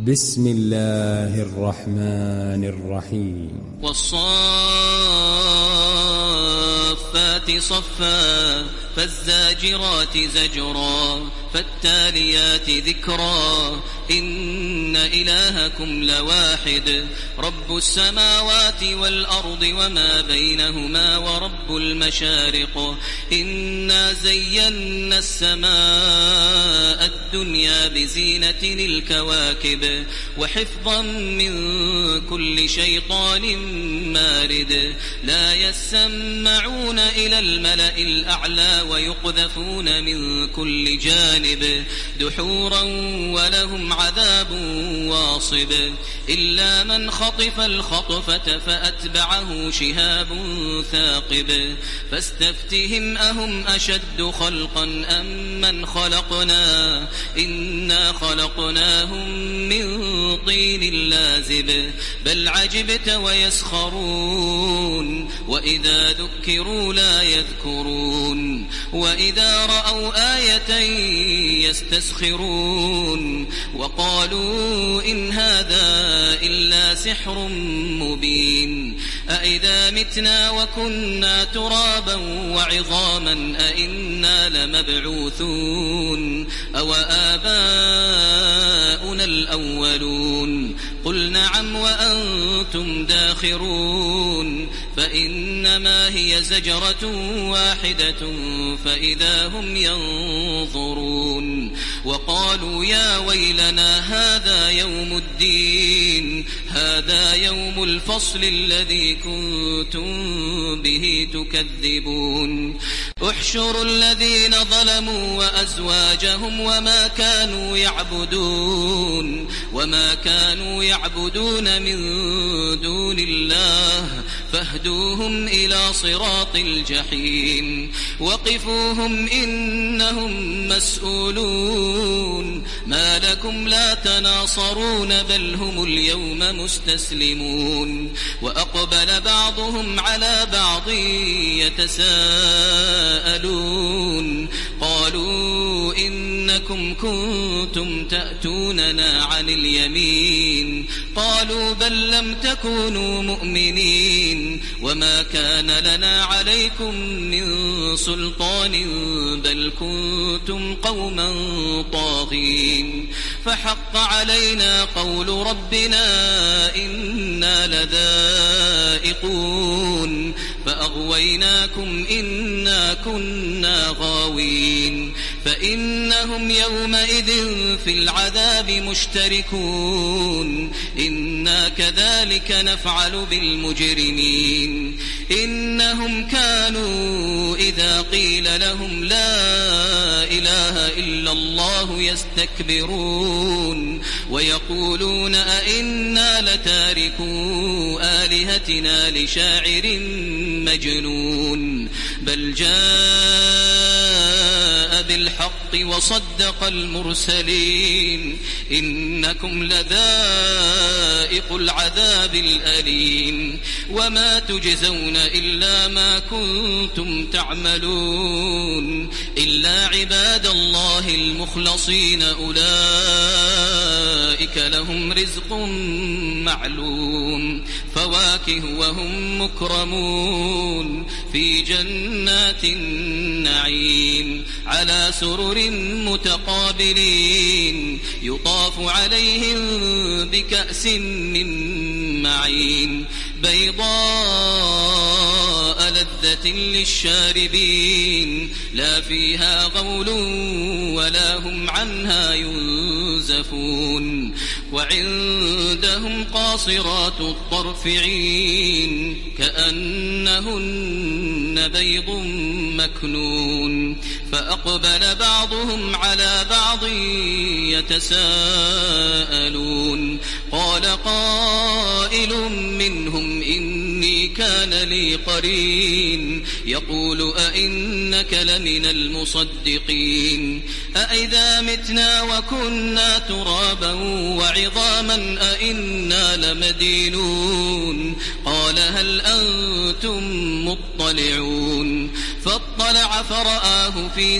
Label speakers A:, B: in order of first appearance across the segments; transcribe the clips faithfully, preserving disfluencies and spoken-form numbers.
A: بسم الله الرحمن الرحيم.
B: والصافات صفا فالزاجرات زجرا فالتاليات ذكرا إن إلهكم لواحد رب السماوات والأرض وما بينهما ورب المشارق إنا زينا السماء الدنيا بزينة الكواكب وحفظا من كل شيطان مارد لا يسمعون إلى الملأ الأعلى ويقذفون من كل جانب دحورا ولهم عذاب واصب إلا من خطف الخطفة فأتبعه شهاب ثاقب فاستفتهم أهم أشد خلقا أم من خلقنا إنا خلقناهم من طين لازب بل عجبت ويسخرون وإذا ذكروا لا يذكرون وإذا رأوا آية يستسخرون وقالوا إن هذا إلا سحر مبين أإذا متنا وكنا ترابا وعظاما أإنا لمبعوثون أو آباؤنا الأولون قل نعم وأنتم داخرون فإنما هي زجرة واحدة فإذا هم ينظرون وقالوا يا ويلنا هذا يوم الدين هذا يوم الفصل الذي كنتم به تكذبون احشروا الذين ظلموا وأزواجهم وما كانوا يعبدون وما كانوا يعبدون من دون الله فاهدوهم إلى صراط الجحيم وقفوهم إنهم مسؤولون ما لكم لا تناصرون بل هم اليوم مستسلمون وأقبل بعضهم على بعض يتساءلون قالوا إنكم كنتم تأتوننا عن اليمين قالوا بل لم تكونوا مؤمنين وما كان لنا عليكم من سلطان بل كنتم قوما طاغين فحق علينا قول ربنا إنا لذائقون فأغويناكم إنا كنا غاوين فإنهم يومئذ في العذاب مشتركون إنا كذلك نفعل بالمجرمين إنهم كانوا إذا قيل لهم لا إله إلا الله يستكبرون ويقولون أئنا لتاركو آلهتنا لشاعر مجنون بل جاء بالحق وصدق المرسلين إنكم لذائق العذاب الأليم وما تجزون إلا ما كنتم تعملون إلا عباد الله المخلصين أولئك لهم رزق معلوم فواكه وهم مكرمون في جنات النعيم على سرر متقابلين يطاف عليهم بكأس من معين بيضاء لذة للشاربين لا فيها غول ولا هم عنها ينزفون وعندهم قاصرات الطرف عين كأنهن بيض مكنون فأقبل بعضهم على بعض يتساءلون قال قائل منهم إني كان لي قرين يقول أئنك لمن المصدقين أئذا متنا وكنا ترابا وعظاما أئنا لمدينون قال هل أنتم مطلعون فاطلعوا فاطلع فرآه في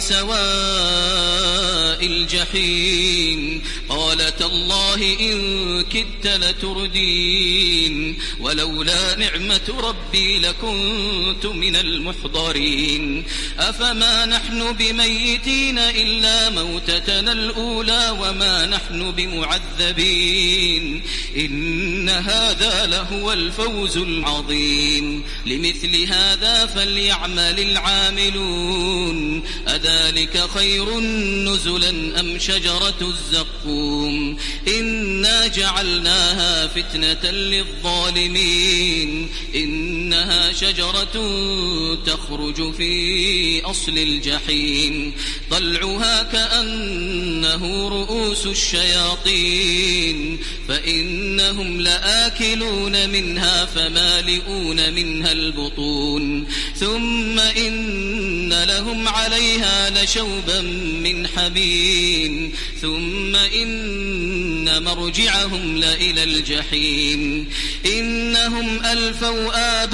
B: سواء الجحيم قال تالله إن كدت لتردين ولولا نعمة ربي لكنت من المحضرين أفما نحن بميتين إلا موتتنا الأولى وما نحن بمعذبين إن هذا لهو الفوز العظيم لمثل هذا فليعمل العاملون أذلك خير نزلا أم شجرة الزقوم إنا جعلناها فتنة للظالمين إنها شجرة تخرج في أصل الجحيم طلعها كأنه رؤوس الشياطين فإنهم لآكلون منها فمالئون منها البطون ثم إن لهم عليها لشوبا من حميم ثم إن مرجعهم لإلى الجحيم إنهم ألفوا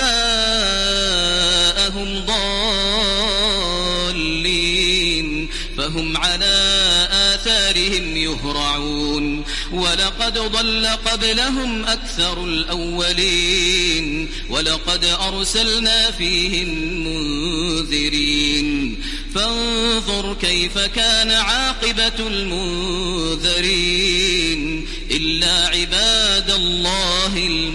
B: آباءهم ضالين فهم على آثارهم يهرعون ولقد ضل قبلهم أكثر الأولين ولقد أرسلنا فيهم منذرين فانظر كيف كان عاقبة المنذرين إلا عباد الله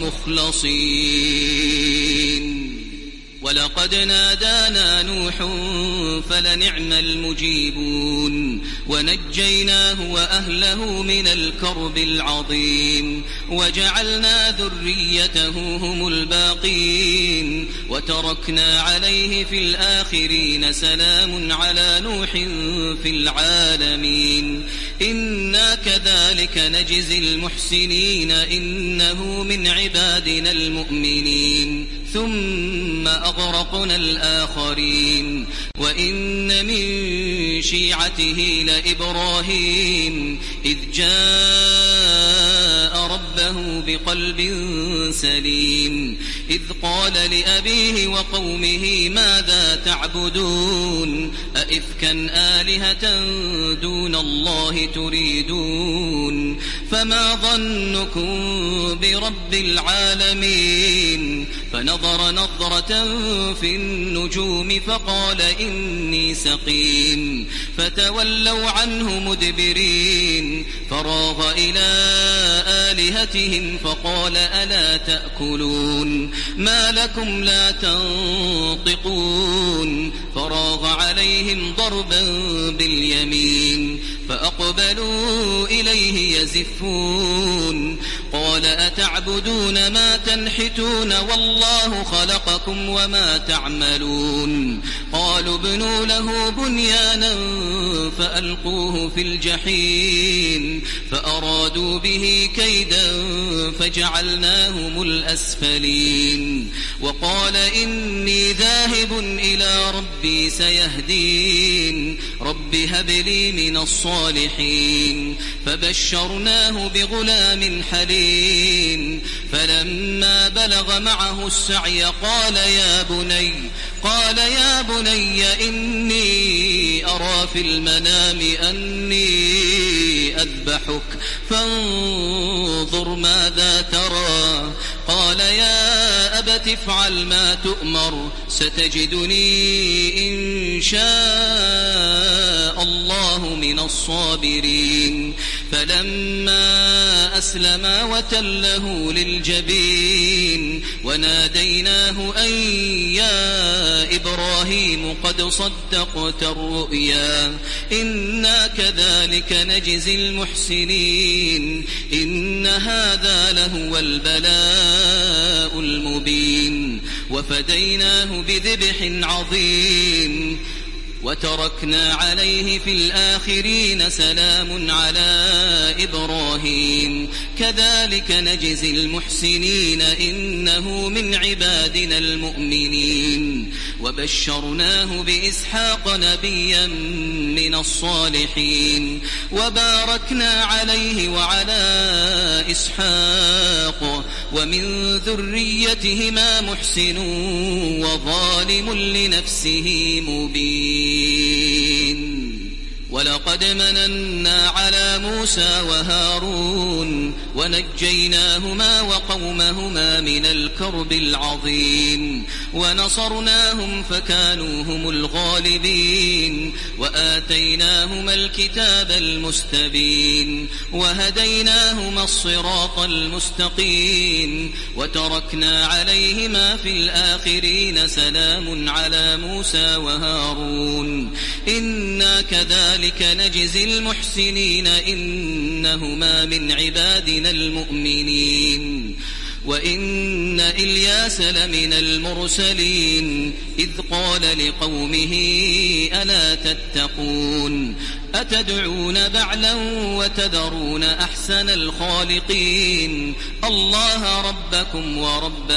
B: المخلصين ولقد نادانا نوح فلنعم المجيبون ونجيناه وأهله من الكرب العظيم وجعلنا ذريته هم الباقين وتركنا عليه في الآخرين سلام على نوح في العالمين إنا كذلك نجزي المحسنين إنه من عبادنا المؤمنين ثم أغرقنا الآخرين وإن من شيعته لإبراهيم إذ جاء ربه بقلب سليم إذ قال لأبيه وقومه ماذا تعبدون أئفكا آلهة دون الله تريدون فما ظنكم برب العالمين فنظر نظرة في النجوم فقال إني سقيم فتولوا عنه مدبرين فراغ إلى آلهتهم فقال ألا تأكلون ما لكم لا تنطقون فراغ عليهم ضربا باليمين فأقبلوا إليه يزفون قال أتعبدون ما تنحتون والله خلقكم وما تعملون قالوا ابنوا له بنيانا فألقوه في الجحيم فأرادوا به كيدا فجعلناهم الأسفلين وقال إني ذاهب إلى ربي سيهدين رب هب لي من الصالحين فبشرناه بغلام حليم فلما بلغ معه السعي قال يا بني قال يا بني إني أرى في المنام أني أذبحك فانظر ماذا ترى قال يا أبت افعل ما تؤمر ستجدني إن شاء الله من الصابرين فلما أسلما وتله للجبين وناديناه أن يا إبراهيم قد صدقت الرؤيا إنا كذلك نجزي المحسنين إن هذا لهو البلاء المبين وفديناه بذبح عظيم وتركنا عليه في الآخرين سلام على إبراهيم كذلك نجزي المحسنين إنه من عبادنا المؤمنين وبشرناه بإسحاق نبيا من الصالحين وباركنا عليه وعلى إسحاق ومن ذريتهما محسن وظالم لنفسه مبين. ولقد مننا على موسى وهارون ونجيناهما وقومهما من الكرب العظيم ونصرناهم فكانوا هم الغالبين وآتيناهما الكتاب المستبين وهديناهما الصراط المستقيم وتركنا عليهما في الآخرين سلام على موسى وهارون إنا كذلك نجزي المحسنين إنهما من عبادنا المؤمنين. وإن إلياس لمن المرسلين إذ قال لقومه ألا تتقون أتدعون بعلا وتذرون أحسن الخالقين الله ربكم ورب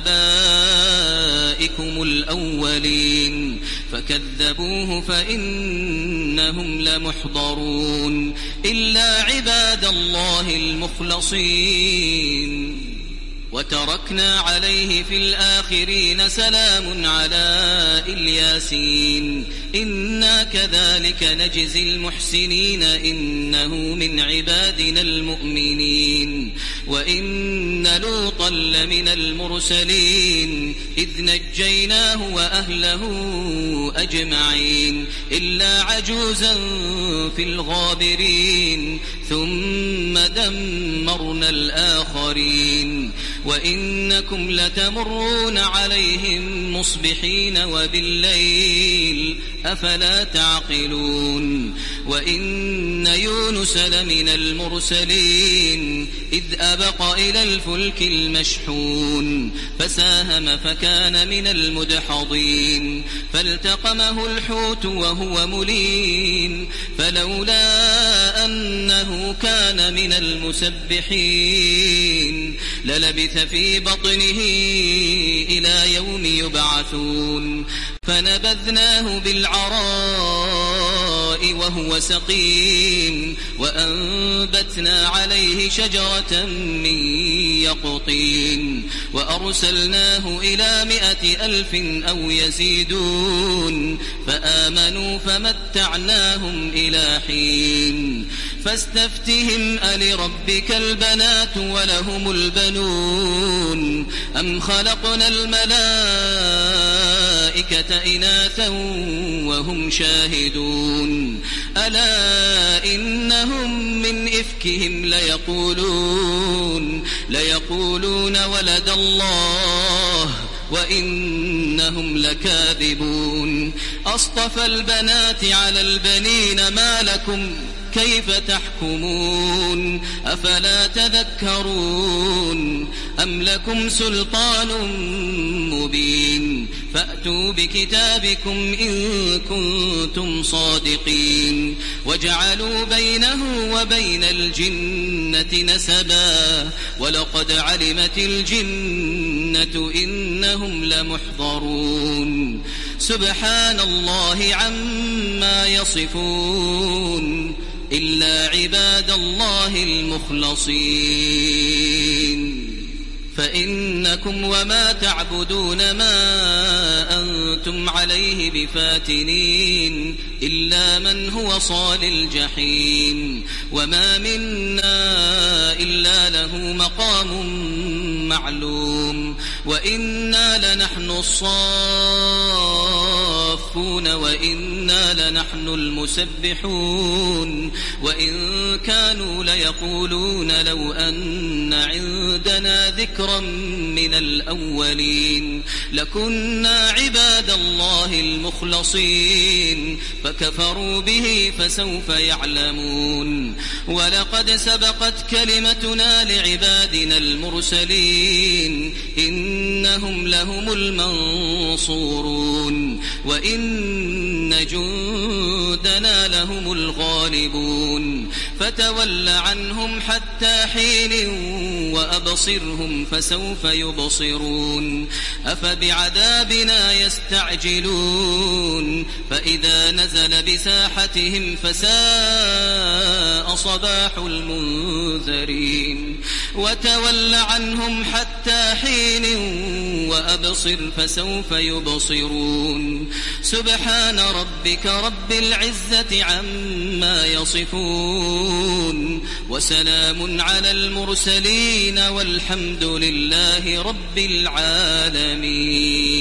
B: آبائكم الأولين فكذبوه فإنهم لمحضرون إلا عباد الله المخلصين. وتركنا عليه في الآخرين سلام على إلياسين إنا كذلك نجزي المحسنين إنه من عبادنا المؤمنين. وإن لوطا لمن المرسلين إذ نجيناه وأهله أجمعين إلا عجوزا في الغابرين ثم دمرنا الآخرين. وإنكم لتمرون عليهم مصبحين وبالليل أفلا تعقلون. وإن يونس لمن المرسلين إذ أبق إلى الفلك المشحون فساهم فكان من المدحضين فالتقمه الحوت وهو مليم فلولا أنه كان من المسبحين للبث في بطنه إلى يوم يبعثون فنبذناه بالعراء وهو سقيم وأنبتنا عليه شجرة من يقطين وأرسلناه إلى مائة ألف أو يزيدون فآمنوا فمتعناهم إلى حين. فاستفتهم ألربك البنات ولهم البنون أم خلقنا الملائكة إناثا وهم شاهدون ألا إنهم من إفكهم ليقولون ليقولون ولد الله وإنهم لكاذبون أصطفى البنات على البنين ما لكم كيف تحكمون أفلا تذكرون أم لكم سلطان مبين فأتوا بكتابكم إن كنتم صادقين. وجعلوا بينه وبين الجنة نسبا ولقد علمت الجنة إنهم لمحضرون سبحان الله عما يصفون إلا عباد الله المخلصين. فإنكم وما تعبدون ما أنتم عليه بفاتنين إلا من هو صال الجحيم وما منا إلا له مقام معلوم وإنا لنحن الصافون وإنا لنحن المسبحون وإن كانوا ليقولون لو أن عندنا ذكرا من الأولين لكنا عباد الله المخلصين فكفروا به فسوف يعلمون. ولقد سبقت كلمتنا لعبادنا المرسلين إنهم لهم المنصورون وإن جندنا لهم الغالبون فتول عنهم حتى حين وأبصرهم فسوف يبصرون أفبعذابنا يستعجلون فإذا نزل بساحتهم فساء صباح المنذرين وتول عنهم حتى حين وأبصر فسوف يبصرون سبحان ربك رب العزة عما يصفون وسلام على المرسلين والحمد لله رب العالمين.